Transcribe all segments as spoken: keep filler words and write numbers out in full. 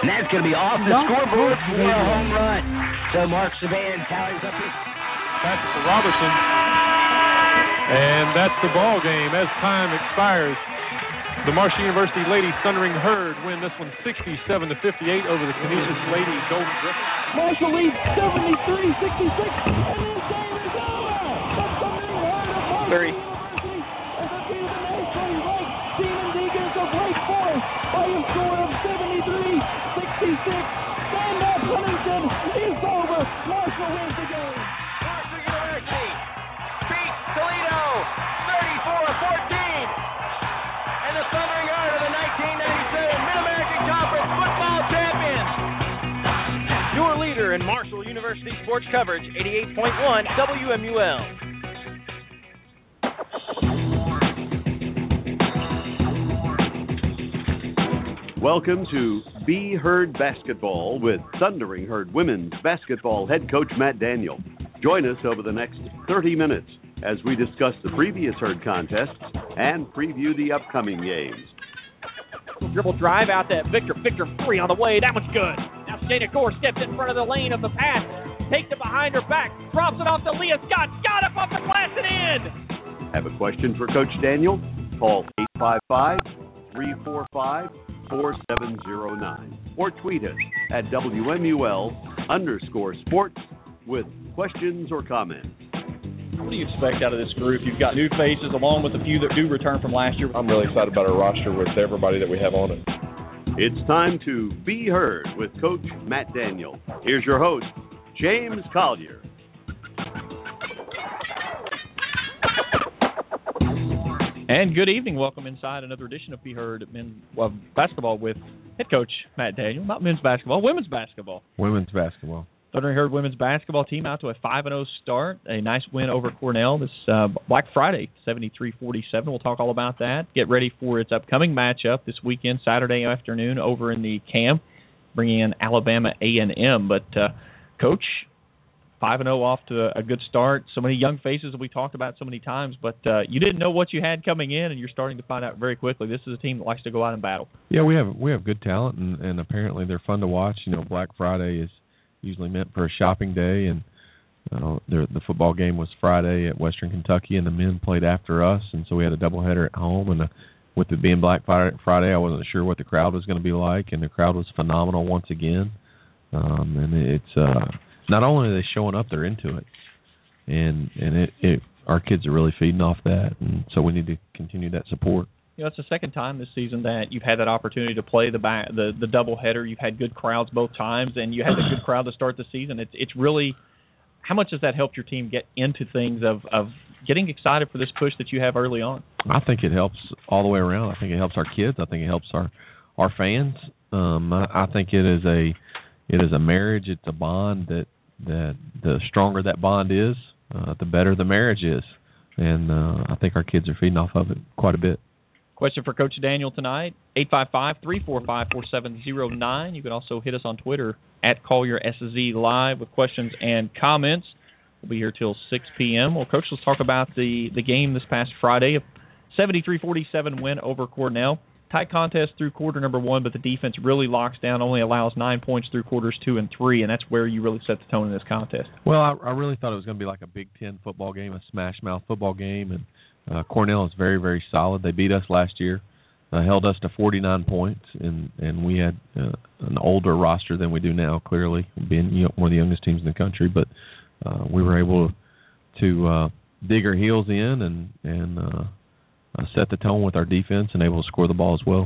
And that's going to be off the Not scoreboard close, for a baby. home run. So Mark Saban tallies up his... Passes to Robertson. And that's the ball game as time expires. The Marshall University Ladies Thundering Herd win this one sixty-seven to fifty-eight over the Canisius Lady Golden Griffins. Marshall leads seventy-three sixty-six, and this game is over. The Thundering Herd of Marshall Three. University has defeated the nationally ranked Demon Deacons of Wake Forest by a score of seventy-three sixty-six. Stand up, Huntington. It's over. Marshall wins the game. Marshall University beats Toledo thirty-four fourteen. And the Thundering Herd are the nineteen ninety-seven Mid-American Conference football champions. Your leader in Marshall University sports coverage, eighty-eight point one W M U L. Welcome to Be Heard Basketball with Thundering Herd Women's Basketball head coach Matt Daniel. Join us over the next thirty minutes as we discuss the previous Herd contests and preview the upcoming games. Dribble drive out to Victor. Victor free on the way. That one's good. Now Shayna Gore steps in front of the lane of the pass. Takes it behind her back. Drops it off to Leah Scott. Scott up off the glass and in. Have a question for Coach Daniel? Call eight five five, three four five, four seven zero nine or tweet us at W M U L underscore sports with questions or comments. What do you expect out of this group? You've got new faces along with a few that do return from last year. I'm really excited about our roster with everybody that we have on it. It's time to Be Heard with Coach Matt Daniel. Here's your host, James Collier. And good evening. Welcome inside another edition of Be Heard men's well, basketball with head coach Matt Daniel. Not men's basketball, women's basketball. Women's basketball. Thundering Herd women's basketball team out to a five and oh start. A nice win over Cornell this uh, Black Friday, seventy-three forty-seven. We'll talk all about that. Get ready for its upcoming matchup this weekend, Saturday afternoon, over in the Cam, bringing in Alabama A and M. But, uh, Coach, five and oh off to a good start. So many young faces that we talked about so many times, but uh, you didn't know what you had coming in, and you're starting to find out very quickly. This is a team that likes to go out and battle. Yeah, we have we have good talent, and, and apparently they're fun to watch. You know, Black Friday is usually meant for a shopping day, and uh, the, the football game was Friday at Western Kentucky, and the men played after us, and so we had a doubleheader at home. And uh, with it being Black Friday, I wasn't sure what the crowd was going to be like, and the crowd was phenomenal once again. Um, and it's uh, not only are they showing up, they're into it, and and it, it our kids are really feeding off that, and so we need to continue that support. You know, it's the second time this season that you've had that opportunity to play the back, the the doubleheader. You've had good crowds both times, and you had a good crowd to start the season. It's it's really, how much has that helped your team get into things of, of getting excited for this push that you have early on? I think it helps all the way around. I think it helps our kids. I think it helps our our fans. Um, I, I think it is a it is a marriage. It's a bond that that the stronger that bond is, uh, the better the marriage is, and uh, I think our kids are feeding off of it quite a bit. Question for Coach Daniel tonight, eight five five, three four five, four seven zero nine. You can also hit us on Twitter at Collier S Z Live with questions and comments. We'll be here till six p.m. Well, Coach, let's talk about the, the game this past Friday. A seventy-three forty-seven win over Cornell. Tight contest through quarter number one, but the defense really locks down, only allows nine points through quarters two and three, and that's where you really set the tone in this contest. Well, I, I really thought it was going to be like a Big Ten football game, a smash-mouth football game, and Uh, Cornell is very, very solid. They beat us last year, uh, held us to forty-nine points, and, and we had uh, an older roster than we do now, clearly, being you know, one of the youngest teams in the country. But uh, we were able to uh, dig our heels in and, and uh, uh, set the tone with our defense and able to score the ball as well.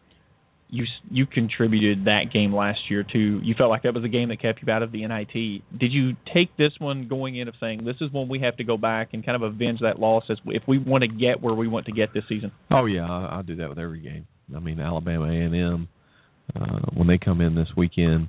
You you contributed that game last year, too. You felt like that was the game that kept you out of the N I T. Did you take this one going in of saying, this is when we have to go back and kind of avenge that loss as if we want to get where we want to get this season? Oh, yeah, I, I do that with every game. I mean, Alabama A and M, uh, when they come in this weekend,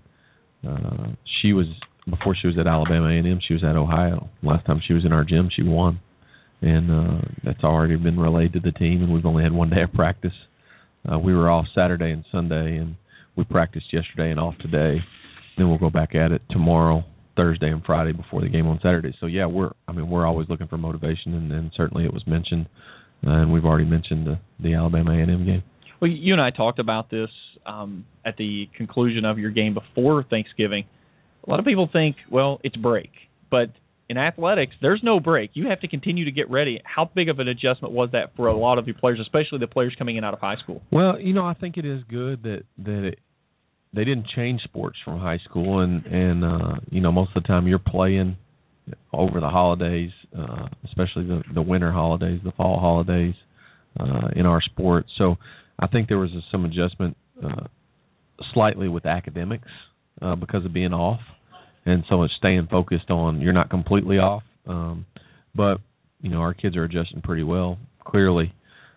uh, she was, before she was at Alabama A and M, she was at Ohio. Last time she was in our gym, she won. And uh, that's already been relayed to the team, and we've only had one day of practice. Uh, we were off Saturday and Sunday, and we practiced yesterday and off today. Then we'll go back at it tomorrow, Thursday, and Friday before the game on Saturday. So yeah, we're I mean we're always looking for motivation, and, and certainly it was mentioned, uh, and we've already mentioned the, the Alabama A and M game. Well, you and I talked about this um, at the conclusion of your game before Thanksgiving. A lot of people think, well, it's break. But in athletics, there's no break. You have to continue to get ready. How big of an adjustment was that for a lot of your players, especially the players coming in out of high school? Well, you know, I think it is good that, that it, they didn't change sports from high school. And, and uh, you know, most of the time you're playing over the holidays, uh, especially the, the winter holidays, the fall holidays uh, in our sport. So I think there was a, some adjustment uh, slightly with academics uh, because of being off. And so it's staying focused on you're not completely off. Um, but, you know, our kids are adjusting pretty well, clearly.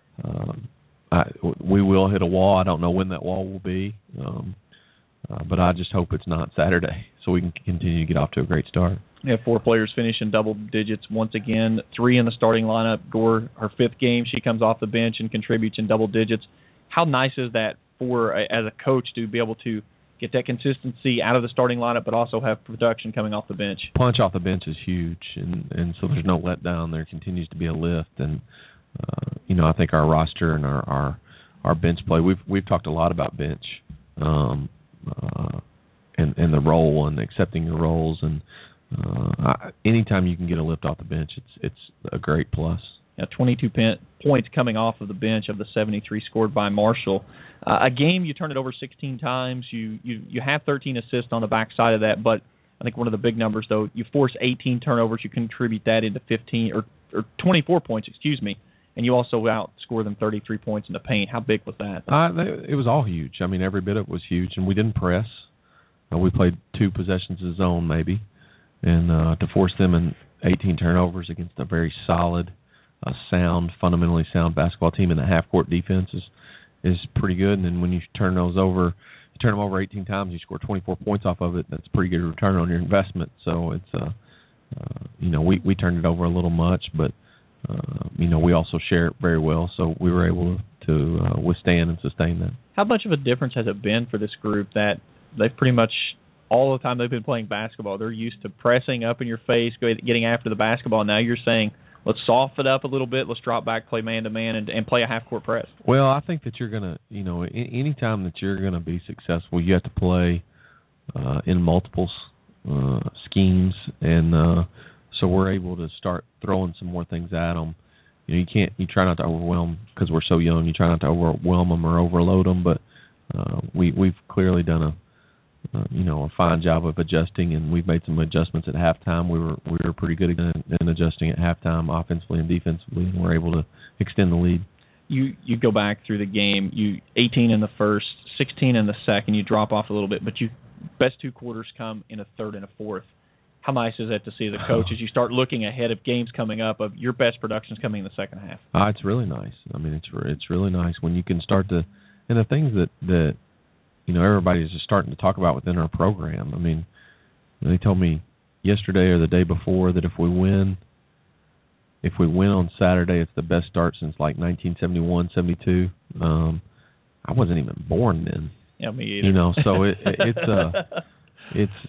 Um, I, we will hit a wall. I don't know when that wall will be. Um, uh, but I just hope it's not Saturday so we can continue to get off to a great start. We have four players finishing double digits once again, three in the starting lineup. Gore, her fifth game, she comes off the bench and contributes in double digits. How nice is that for, as a coach, to be able to get that consistency out of the starting lineup, but also have production coming off the bench? Punch off the bench is huge, and, and so there's no letdown. There continues to be a lift, and uh, you know I think our roster and our, our our bench play. We've we've talked a lot about bench, um, uh, and and the role and accepting your roles, and uh, I, anytime you can get a lift off the bench, it's it's a great plus. Yeah, twenty-two pen, points coming off of the bench of the seventy-three scored by Marshall. Uh, a game you turn it over sixteen times. You, you you have thirteen assists on the backside of that, but I think one of the big numbers, though, you force eighteen turnovers. You contribute that into fifteen or, or twenty-four points, excuse me, and you also outscore them thirty-three points in the paint. How big was that? Uh, it was all huge. I mean, every bit of it was huge, and we didn't press. Uh, we played two possessions of zone maybe, and uh, to force them in eighteen turnovers against a very solid, a sound, fundamentally sound basketball team, and the half-court defense is, is pretty good. And then when you turn those over, you turn them over eighteen times, you score twenty-four points off of it. That's a pretty good return on your investment. So it's, uh, uh, you know, we, we turned it over a little much, but, uh, you know, we also share it very well. So we were able to uh, withstand and sustain that. How much of a difference has it been for this group that they've pretty much all the time they've been playing basketball, they're used to pressing up in your face, getting after the basketball. Now you're saying, let's soften it up a little bit. Let's drop back, play man-to-man, and, and play a half-court press. Well, I think that you're going to, you know, any time that you're going to be successful, you have to play uh, in multiple uh, schemes. And uh, so we're able to start throwing some more things at them. You know, you can't, you try not to overwhelm because we're so young. You try not to overwhelm them or overload them. But uh, we, we've clearly done a, Uh, you know, a fine job of adjusting, and we've made some adjustments at halftime. We were we were pretty good in, in adjusting at halftime, offensively and defensively, and we're able to extend the lead. You you go back through the game. You eighteen in the first, sixteen in the second. You drop off a little bit, but you best two quarters come in a third and a fourth. How nice is that to see the coach as you start looking ahead of games coming up of your best productions coming in the second half? Uh, it's really nice. I mean, it's it's really nice when you can start to, and the things that that. You know, everybody's just starting to talk about within our program. I mean, they told me yesterday or the day before that if we win, if we win on Saturday, it's the best start since like nineteen seventy-one, seventy-two. Um, I wasn't even born then. Yeah, me either. You know, so it, it, it's uh, it's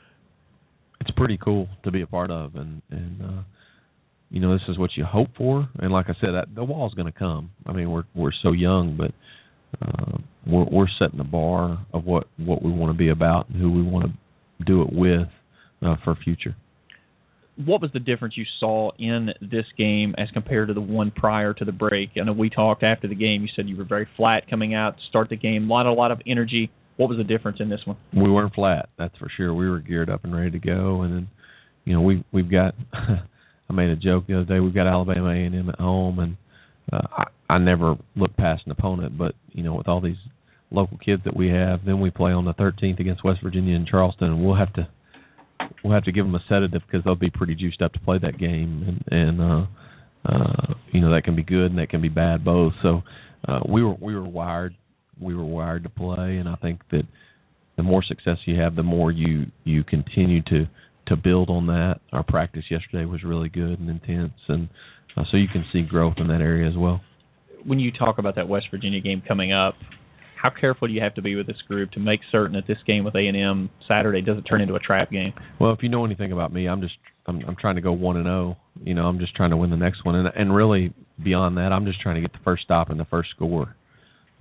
it's pretty cool to be a part of, and and uh, you know, this is what you hope for. And like I said, that, the wall's going to come. I mean, we're we're so young, but. Uh, we're, we're setting the bar of what, what we want to be about and who we want to do it with uh, for future. What was the difference you saw in this game as compared to the one prior to the break? I know we talked after the game. You said you were very flat coming out to start the game, a lot, a lot of energy. What was the difference in this one? We weren't flat, that's for sure. We were geared up and ready to go. And then, you know, we, we've got – I made a joke the other day. We've got Alabama A and M at home, and uh, I, I never look past an opponent, but, you know, with all these local kids that we have, then we play on the thirteenth against West Virginia and Charleston, and we'll have to we'll have to give them a sedative because they'll be pretty juiced up to play that game, and, and uh, uh, you know, that can be good and that can be bad both. So uh, we were we were wired we were wired to play, and I think that the more success you have, the more you you continue to to build on that. Our practice yesterday was really good and intense, and uh, so you can see growth in that area as well. When you talk about that West Virginia game coming up, how careful do you have to be with this group to make certain that this game with A and M Saturday doesn't turn into a trap game? Well, if you know anything about me, I'm just I'm, I'm trying to go one and zero. You know, I'm just trying to win the next one, and and really beyond that, I'm just trying to get the first stop and the first score.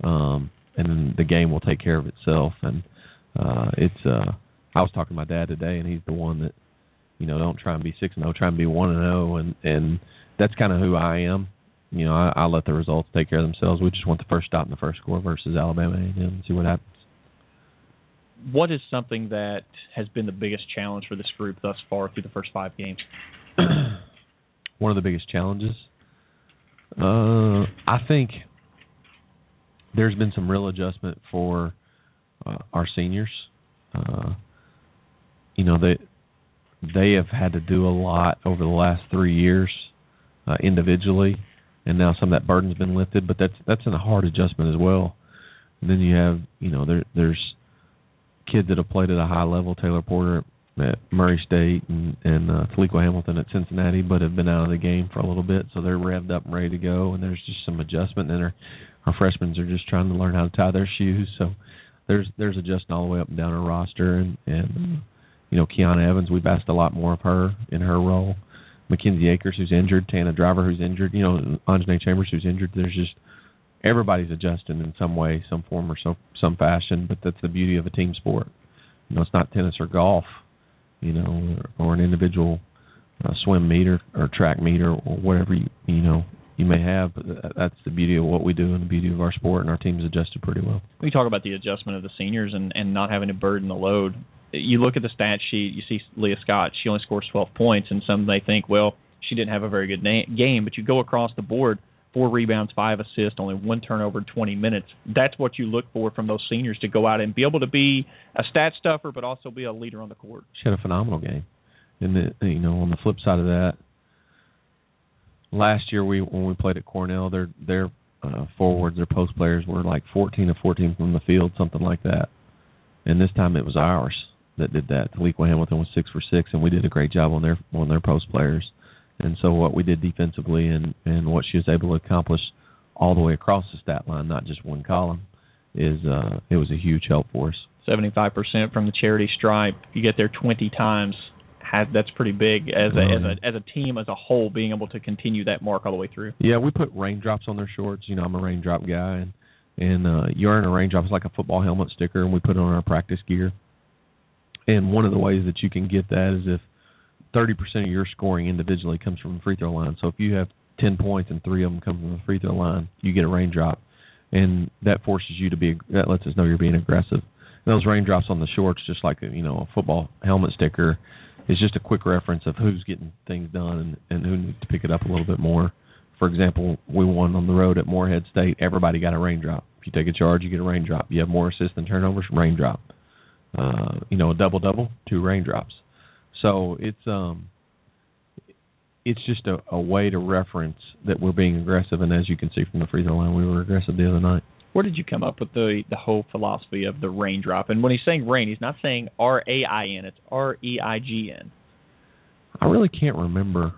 um, and then the game will take care of itself. And uh, it's uh, I was talking to my dad today, and he's the one that, you know, don't try and be six and zero, try and be one and zero, and and that's kind of who I am. You know, I, I let the results take care of themselves. We just want the first stop in the first score versus Alabama A and M and see what happens. What is something that has been the biggest challenge for this group thus far through the first five games? One of the biggest challenges? Uh, I think there's been some real adjustment for uh, our seniors. Uh, you know, they they have had to do a lot over the last three years uh, individually, and now some of that burden's been lifted, but that's that's in a hard adjustment as well. And then you have, you know, there there's kids that have played at a high level, Taylor Porter at Murray State and, and uh, Taliqua Hamilton at Cincinnati, but have been out of the game for a little bit, so they're revved up and ready to go, and there's just some adjustment, and our, our freshmen are just trying to learn how to tie their shoes, so there's there's adjustment all the way up and down our roster, and, and you know, Kiana Evans, we've asked a lot more of her in her role, Mackenzie Akers, who's injured, Tana Driver, who's injured, you know, Anjanae Chambers, who's injured. There's just everybody's adjusting in some way, some form, or some some fashion. But that's the beauty of a team sport. You know, it's not tennis or golf, you know, or, or an individual uh, swim meet or, or track meet or, or whatever you you know you may have. But that's the beauty of what we do and the beauty of our sport. And our team's adjusted pretty well. We talk about the adjustment of the seniors and, and not having to burden the load. You look at the stat sheet, you see Leah Scott, she only scores twelve points, and some may think, well, she didn't have a very good na- game, but you go across the board, four rebounds, five assists, only one turnover in twenty minutes. That's what you look for from those seniors to go out and be able to be a stat stuffer, but also be a leader on the court. She had a phenomenal game. And, the, you know, on the flip side of that, last year we when we played at Cornell, their their uh, forwards, their post players were like fourteen of fourteen from the field, something like that. And this time it was ours that did that. Taliqua Hamilton was six for six, and we did a great job on their on their post players. And so what we did defensively and, and what she was able to accomplish all the way across the stat line, not just one column, is uh, it was a huge help for us. seventy-five percent from the charity stripe. You get there twenty times. Has, that's pretty big as a, oh, as a as a team as a whole, being able to continue that mark all the way through. Yeah, we put raindrops on their shorts. You know, I'm a raindrop guy, and and uh, you earn a raindrop. It's like a football helmet sticker, and we put it on our practice gear. And one of the ways that you can get that is if thirty percent of your scoring individually comes from the free throw line. So if you have ten points and three of them come from the free throw line, you get a raindrop, and that forces you to be. That lets us know you're being aggressive. And those raindrops on the shorts, just like a, you know, a football helmet sticker, is just a quick reference of who's getting things done and, and who needs to pick it up a little bit more. For example, we won on the road at Morehead State. Everybody got a raindrop. If you take a charge, you get a raindrop. You have more assists than turnovers, raindrop. Uh, you know, a double-double, two raindrops. So it's um, it's just a, a way to reference that we're being aggressive, and as you can see from the free throw line, we were aggressive the other night. Where did you come up with the the whole philosophy of the raindrop? And when he's saying rain, he's not saying R A I N, it's R E I G N. I really can't remember.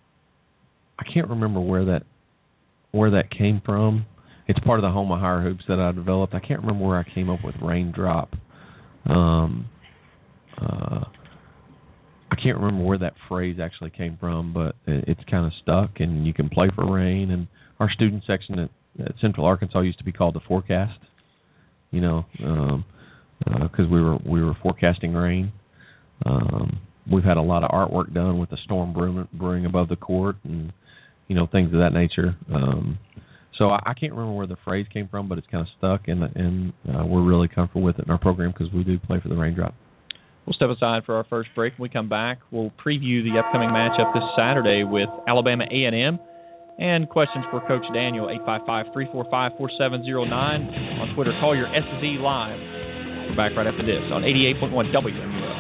I can't remember where that where that came from. It's part of the Home of Higher Hoops that I developed. I can't remember where I came up with raindrop. Um, uh, I can't remember where that phrase actually came from, but it's kind of stuck, and you can play for rain. And our student section at, at Central Arkansas used to be called the Forecast, you know, because um, uh, we were we were forecasting rain. Um, we've had a lot of artwork done with the storm brewing, brewing above the court, and you know, things of that nature. Um, So I, I can't remember where the phrase came from, but it's kind of stuck, and and uh, we're really comfortable with it in our program because we do play for the raindrop. We'll step aside for our first break. When we come back, we'll preview the upcoming matchup this Saturday with Alabama A and M. And questions for Coach Daniel, eight five five, three four five, four seven zero nine. On Twitter, call your S Z Live. We're back right after this on eighty-eight point one W M U L.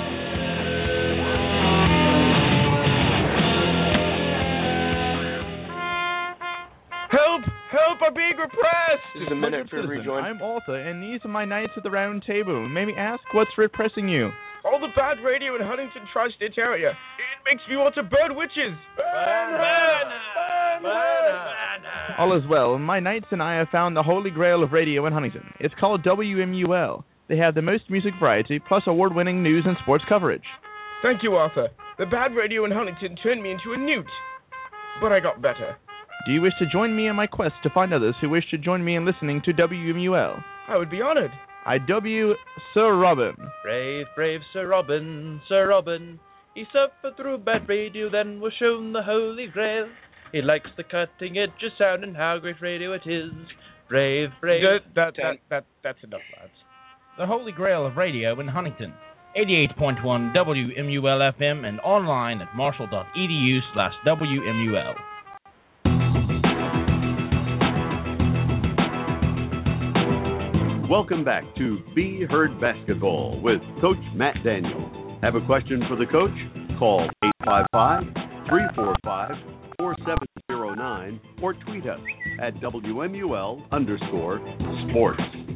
Help! Help! I'm being repressed! This is a minute for rejoin. I'm Arthur, and these are my knights at the round table. May we ask what's repressing you? All the bad radio in Huntington Tri-State area. It makes me want to burn witches. Burn, burn, burn, burn. All is well. My knights and I have found the holy grail of radio in Huntington. It's called W M U L. They have the most music variety, plus award-winning news and sports coverage. Thank you, Arthur. The bad radio in Huntington turned me into a newt. But I got better. Do you wish to join me in my quest to find others who wish to join me in listening to W M U L? I would be honored. I W Sir Robin. Brave, brave Sir Robin, Sir Robin. He suffered through bad radio, then was shown the Holy Grail. He likes the cutting edge of sound and how great radio it is. Brave, brave. Good. That, that, that, that's enough, lads. The Holy Grail of Radio in Huntington. eighty-eight point one W M U L F M and online at marshall.edu slash WMUL. Welcome back to Be Heard Basketball with Coach Matt Daniel. Have a question for the coach? Call eight five five, three four five, four seven zero nine or tweet us at W M U L underscore sports.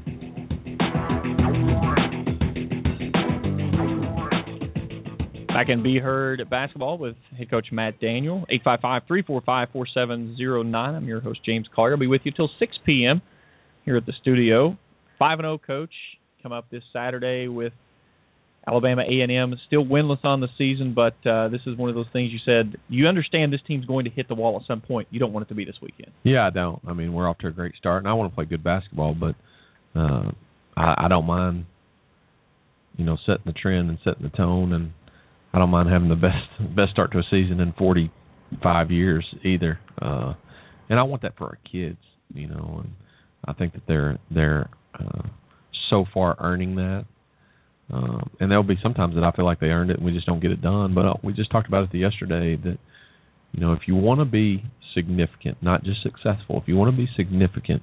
Back in Be Heard Basketball with head coach Matt Daniel. eight five five, three four five, four seven zero nine. I'm your host, James Collier. I'll be with you till six p.m. here at the studio. five and oh coach come up this Saturday with Alabama A and M. Still winless on the season, but uh, this is one of those things you said, you understand this team's going to hit the wall at some point. You don't want it to be this weekend. Yeah, I don't. I mean, we're off to a great start, and I want to play good basketball, but uh, I, I don't mind, you know, setting the trend and setting the tone, and I don't mind having the best best start to a season in forty-five years either. Uh, and I want that for our kids, you know, and I think that they're they're uh, so far earning that. Um, and there'll be sometimes that I feel like they earned it and we just don't get it done. But uh, we just talked about it yesterday that, you know, if you want to be significant, not just successful, if you want to be significant,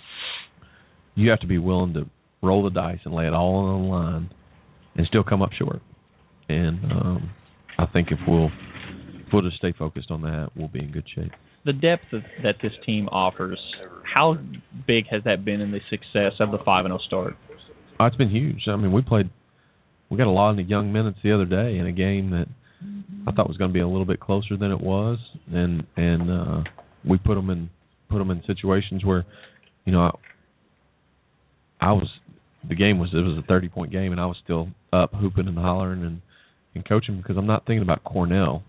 you have to be willing to roll the dice and lay it all on the line and still come up short. And um, I think if we'll, if we'll just stay focused on that, we'll be in good shape. The depth of, that this team offers, how big has that been in the success of the five and oh start? Oh, it's been huge. I mean, we played, we got a lot of young minutes the other day in a game that I thought was going to be a little bit closer than it was, and and uh, we put them in put them in situations where, you know, I, I was the game was it was a thirty point game, and I was still up hooping and hollering and, and coaching because I'm not thinking about Cornell,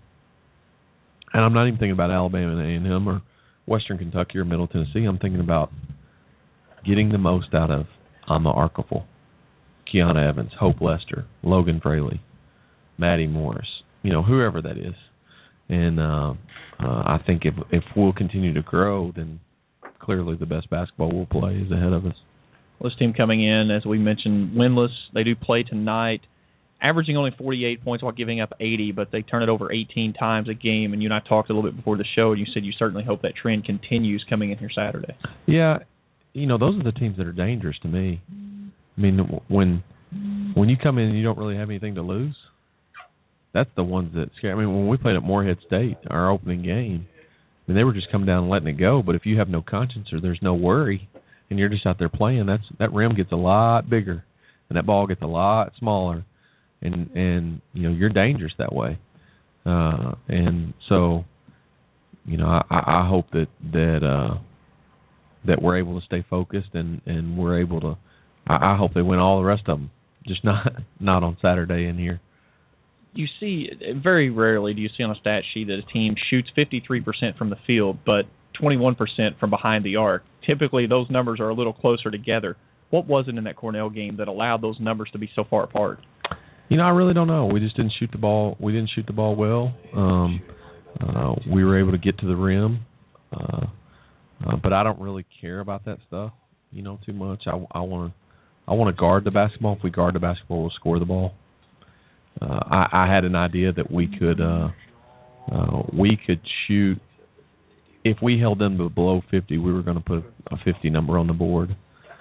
and I'm not even thinking about Alabama and A and M or Western Kentucky or Middle Tennessee. I'm thinking about getting the most out of Amma Arkeful, Kiana Evans, Hope Lester, Logan Fraley, Maddie Morris, you know, whoever that is. And uh, uh, I think if if we'll continue to grow, then clearly the best basketball we'll play is ahead of us. Well, this team coming in, as we mentioned, winless. They do play tonight, averaging only forty-eight points while giving up eighty, but they turn it over eighteen times a game. And you and I talked a little bit before the show, and you said you certainly hope that trend continues coming in here Saturday. Yeah. You know, those are the teams that are dangerous to me. I mean, when when you come in and you don't really have anything to lose, that's the ones that scare. I mean, when we played at Morehead State, our opening game, I mean, they were just coming down and letting it go. But if you have no conscience or there's no worry, and you're just out there playing, that's that rim gets a lot bigger, and that ball gets a lot smaller, and and you know you're dangerous that way. Uh, and so, you know, I, I hope that that. Uh, that we're able to stay focused and, and we're able to I, I hope they win all the rest of them, just not not on Saturday in here. You see, very rarely do you see on a stat sheet that a team shoots fifty-three percent from the field but twenty-one percent from behind the arc. Typically those numbers are a little closer together. What was it in that Cornell game that allowed those numbers to be so far apart? You know, I really don't know. We just didn't shoot the ball. We didn't shoot the ball well. Um, uh, we were able to get to the rim. Uh Uh, but I don't really care about that stuff, you know, too much. I, I want to I want to guard the basketball. If we guard the basketball, we'll score the ball. Uh, I, I had an idea that we could uh, uh, we could shoot. If we held them to below fifty, we were going to put a fifty number on the board,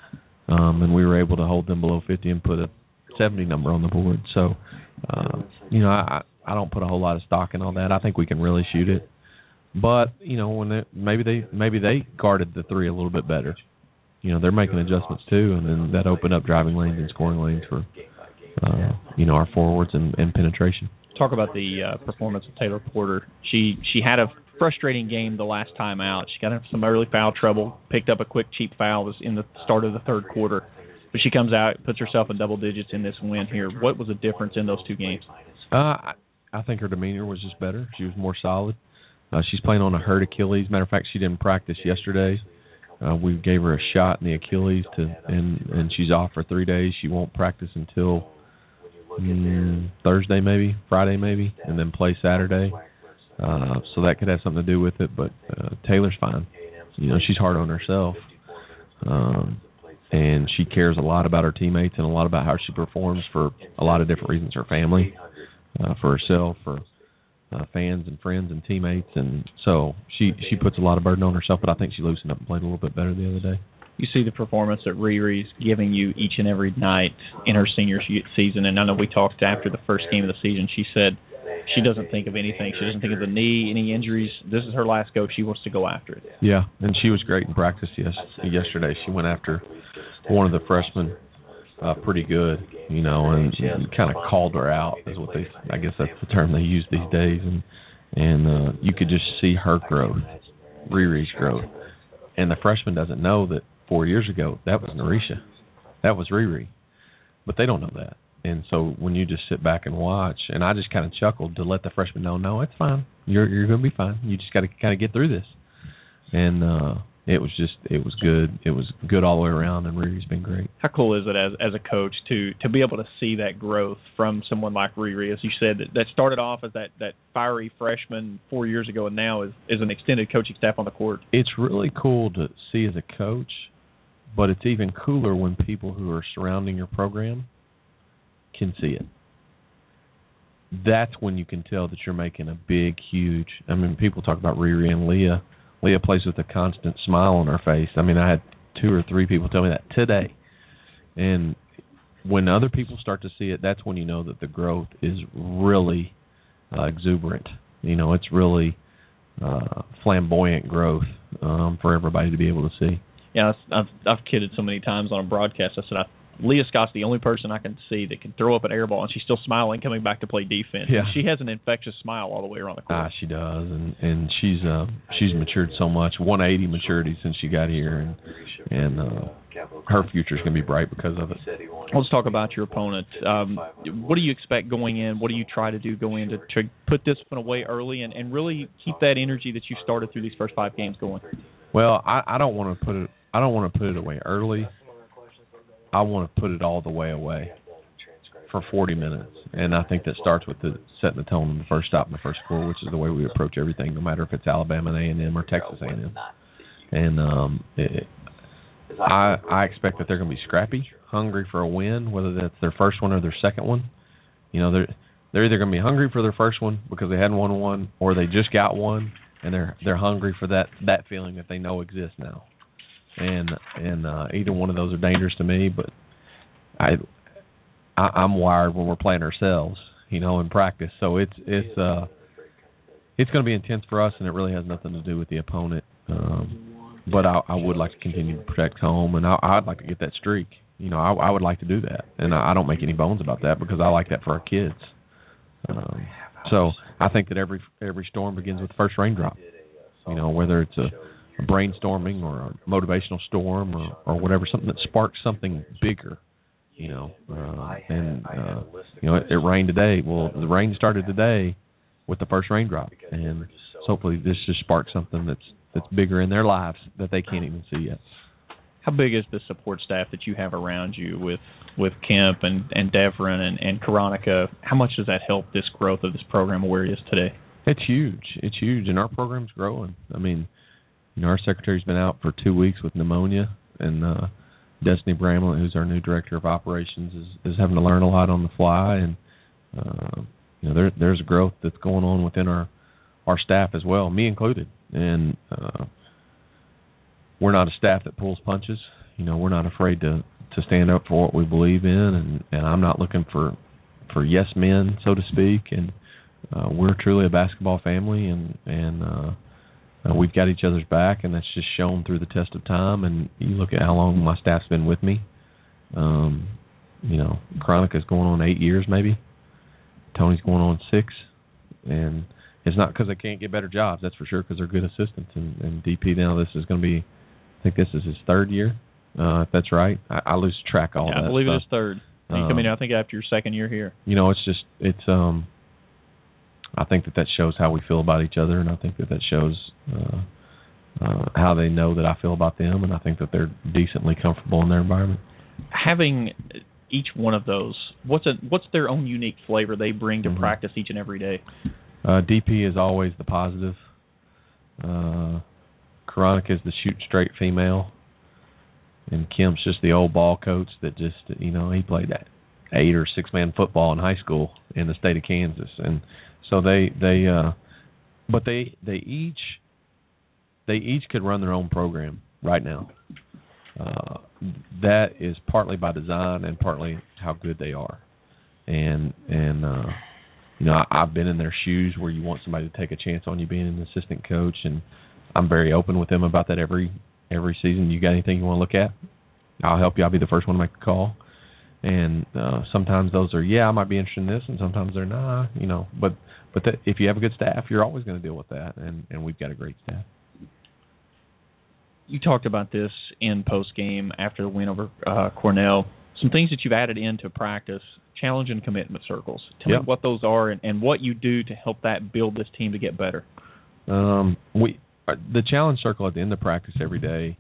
um, and we were able to hold them below fifty and put a seventy number on the board. So, uh, you know, I I don't put a whole lot of stock in all that. I think we can really shoot it. But you know, when they, maybe they maybe they guarded the three a little bit better. You know, they're making adjustments too, and then that opened up driving lanes and scoring lanes for uh, you know our forwards and, and penetration. Talk about the uh, performance of Taylor Porter. She she had a frustrating game the last time out. She got into some early foul trouble, picked up a quick cheap foul was in the start of the third quarter, but she comes out, puts herself in double digits in this win here. What was the difference in those two games? Uh, I, I think her demeanor was just better. She was more solid. Uh, she's playing on a hurt Achilles. Matter of fact, she didn't practice yesterday. Uh, we gave her a shot in the Achilles, to, and and she's off for three days. She won't practice until mm, Thursday, maybe Friday, maybe, and then play Saturday. Uh, so that could have something to do with it. But uh, Taylor's fine. You know, she's hard on herself, um, and she cares a lot about her teammates and a lot about how she performs for a lot of different reasons. Her family, uh, for herself, for Uh, fans and friends and teammates, and so she she puts a lot of burden on herself, but I think she loosened up and played a little bit better the other day. You see the performance that Riri's giving you each and every night in her senior season, and I know we talked after the first game of the season. She said she doesn't think of anything. She doesn't think of the knee, any injuries. This is her last go. She wants to go after it. Yeah, and she was great in practice yes, yesterday. She went after one of the freshmen uh, pretty good, you know, and, and kind of called her out is what they, I guess that's the term they use these days, and and uh, you could just see her growth, Riri's growth, and the freshman doesn't know that four years ago that was Narisha, that was Riri, but they don't know that, and so when you just sit back and watch, and I just kind of chuckled to let the freshman know, no, it's fine, you're you're going to be fine, you just got to kind of get through this, and uh, it was just, it was good. It was good all the way around, and Riri's been great. How cool is it as as a coach to to be able to see that growth from someone like Riri, as you said, that, that started off as that, that fiery freshman four years ago and now is, is an extended coaching staff on the court? It's really cool to see as a coach, but it's even cooler when people who are surrounding your program can see it. That's when you can tell that you're making a big, huge, I mean, people talk about Riri and Leah. Leah plays with a constant smile on her face. I mean, I had two or three people tell me that today. And when other people start to see it, that's when you know that the growth is really uh, exuberant. You know, it's really uh, flamboyant growth um, for everybody to be able to see. Yeah, I've, I've kidded so many times on a broadcast. I said, I Leah Scott's the only person I can see that can throw up an air ball, and she's still smiling coming back to play defense. Yeah. She has an infectious smile all the way around the court. Ah, she does, and and she's uh, she's matured so much, one eighty maturity since she got here, and and uh, her future's going to be bright because of it. Let's talk about your opponent. Um, what do you expect going in? What do you try to do going in to, to put this one away early and, and really keep that energy that you started through these first five games going? Well, I, I don't want to put it. I don't want to put it away early. I want to put it all the way away for forty minutes, and I think that starts with the setting the tone in the first stop in the first quarter, which is the way we approach everything, no matter if it's Alabama and A and M or Texas A and M. And um, it, I I expect that they're going to be scrappy, hungry for a win, whether that's their first one or their second one. You know, they're they're either going to be hungry for their first one because they hadn't won one, or they just got one and they're they're hungry for that that feeling that they know exists now. And and uh, either one of those are dangerous to me, but I, I I'm wired when we're playing ourselves, you know, in practice. So it's it's uh it's going to be intense for us, and it really has nothing to do with the opponent. Um, but I, I would like to continue to protect home, and I, I'd like to get that streak. You know, I, I would like to do that, and I, I don't make any bones about that because I like that for our kids. Um, so I think that every every storm begins with the first raindrop. You know, whether it's a a brainstorming or a motivational storm or, or whatever, something that sparks something bigger, you know. Uh, and, uh, you know, it, it rained today. Well, the rain started today with the first raindrop. And so hopefully this just sparks something that's that's bigger in their lives that they can't even see yet. How big is the support staff that you have around you with, with Kemp and, and Devrin and, and Karonica? How much does that help this growth of this program where it is today? It's huge. It's huge, and our program's growing. I mean, you know, our secretary's been out for two weeks with pneumonia, and uh, Destiny Bramlett, who's our new director of operations, is, is having to learn a lot on the fly. And uh, you know, there, there's growth that's going on within our our staff as well, me included. And uh, we're not a staff that pulls punches. You know, we're not afraid to, to stand up for what we believe in, and, and I'm not looking for for yes men, so to speak. And uh, we're truly a basketball family, and and uh, Uh, we've got each other's back, and that's just shown through the test of time. And you look at how long my staff's been with me. Um, you know, Karonica's going on eight years maybe. Tony's going on six. And it's not because they can't get better jobs, that's for sure, because they're good assistants. And, and D P now, this is going to be, I think this is his third year, uh, if that's right. I, I lose track of all yeah, that I believe stuff. it is third. You um, come in, I think, after your second year here. You know, it's just, it's, um, I think that that shows how we feel about each other, and I think that that shows uh, uh, how they know that I feel about them, and I think that they're decently comfortable in their environment. Having each one of those, what's a what's their own unique flavor they bring to mm-hmm. practice each and every day? Uh, D P is always the positive. Uh, Karonica is the shoot straight female, and Kim's just the old ball coach that just, you know, he played that eight or six man football in high school in the state of Kansas, and so they they uh, but they they each they each could run their own program right now. Uh, that is partly by design and partly how good they are, and and uh, you know, I, I've been in their shoes where you want somebody to take a chance on you being an assistant coach, and I'm very open with them about that every every season. You got anything you want to look at? I'll help you. I'll be the first one to make the call. And uh, sometimes those are, yeah, I might be interested in this, and sometimes they're nah, you know. But but that, if you have a good staff, you're always going to deal with that, and, and we've got a great staff. You talked about this in post game after the win over uh, Cornell. Some things that you've added into practice, challenge and commitment circles. Tell yep. me what those are and, and what you do to help that build this team to get better. Um, we the challenge circle at the end of practice every day.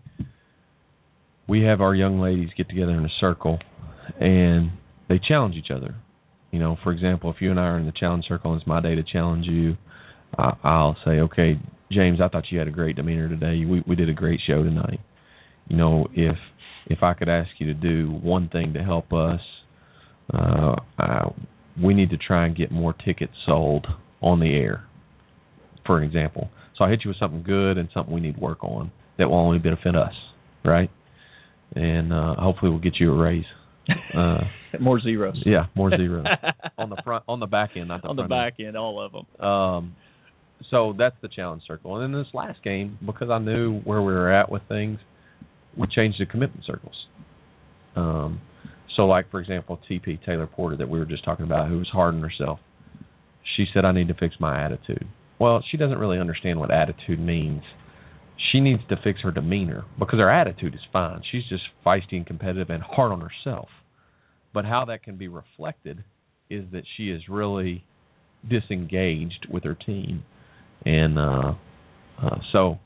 We have our young ladies get together in a circle, and they challenge each other. You know, for example, if you and I are in the challenge circle and it's my day to challenge you, I, I'll say, okay, James, I thought you had a great demeanor today. We we did a great show tonight. You know, if if I could ask you to do one thing to help us, uh, I, we need to try and get more tickets sold on the air, for an example. So I hit you with something good and something we need to work on that will only benefit us, right? And uh, hopefully we'll get you a raise. Uh, more zeros. Yeah, more zeros on the front, on the back end, not the on front the back end. end, all of them. Um, so that's the challenge circle. And then this last game, because I knew where we were at with things, we changed the commitment circles. Um, so, like for example, T P Taylor Porter that we were just talking about, who was hard on herself. She said, "I need to fix my attitude." Well, she doesn't really understand what attitude means. She needs to fix her demeanor because her attitude is fine. She's just feisty and competitive and hard on herself. But how that can be reflected is that she is really disengaged with her team. And uh, uh, so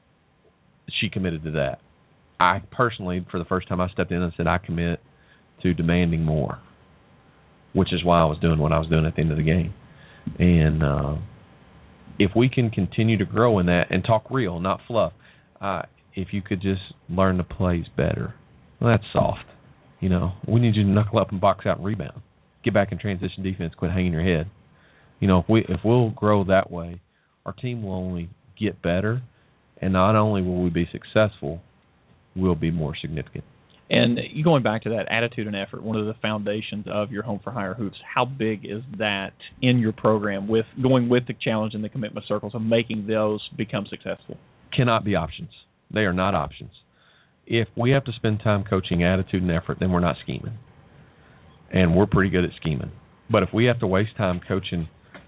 she committed to that. I personally, for the first time I stepped in and said, I commit to demanding more, which is why I was doing what I was doing at the end of the game. And uh, if we can continue to grow in that and talk real, not fluff, uh, if you could just learn the plays better, well, that's soft. You know, we need you to knuckle up and box out and rebound. Get back in transition defense. Quit hanging your head. You know, if we if we'll grow that way, our team will only get better, and not only will we be successful, we'll be more significant. And you going back to that attitude and effort, one of the foundations of your Home for Hire Hoops, how big is that in your program with going with the challenge and the commitment circles and making those become successful? Cannot be options. They are not options. If we have to spend time coaching attitude and effort, then we're not scheming. And we're pretty good at scheming. But if we have to waste time coaching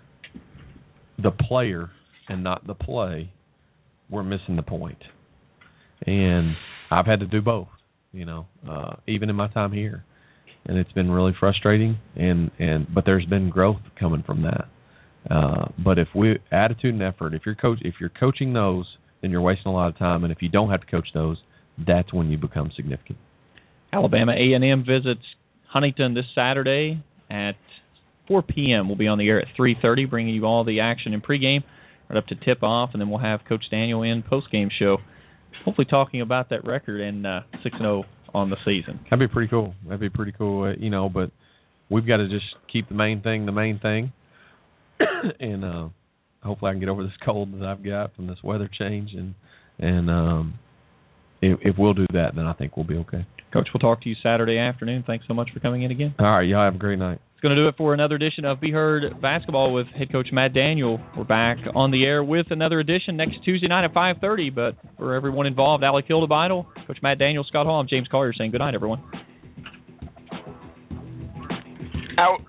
the player and not the play, we're missing the point. And I've had to do both. You know, uh, even in my time here, and it's been really frustrating. And, and but there's been growth coming from that. Uh, but if we attitude and effort, if you're coach, if you're coaching those, then you're wasting a lot of time. And if you don't have to coach those, that's when you become significant. Alabama A and M visits Huntington this Saturday at four p.m. We'll be on the air at three thirty, bringing you all the action in pregame, right up to tip off, and then we'll have Coach Daniel in postgame show. Hopefully talking about that record and uh, six and oh on the season. That'd be pretty cool. That'd be pretty cool, uh, you know, but we've got to just keep the main thing the main thing. and uh, hopefully I can get over this cold that I've got from this weather change. And, and um, if, if we'll do that, then I think we'll be okay. Coach, we'll talk to you Saturday afternoon. Thanks so much for coming in again. All right, y'all have a great night. It's going to do it for another edition of Be Heard Basketball with head coach Matt Daniel. We're back on the air with another edition next Tuesday night at five thirty. But for everyone involved, Alec Hildebidle, Coach Matt Daniel, Scott Hall, I'm James Collier saying good night, everyone. Out.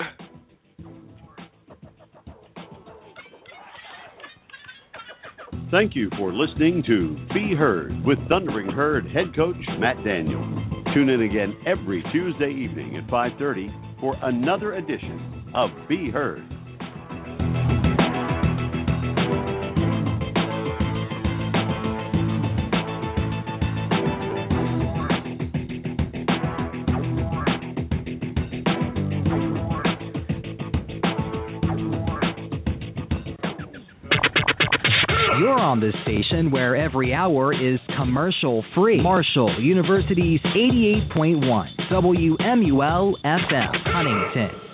Thank you for listening to Be Heard with Thundering Herd head coach Matt Daniel. Tune in again every Tuesday evening at five thirty for another edition of Be Heard. on this station where every hour is commercial-free. Marshall University's eighty-eight point one W M U L F M, Huntington.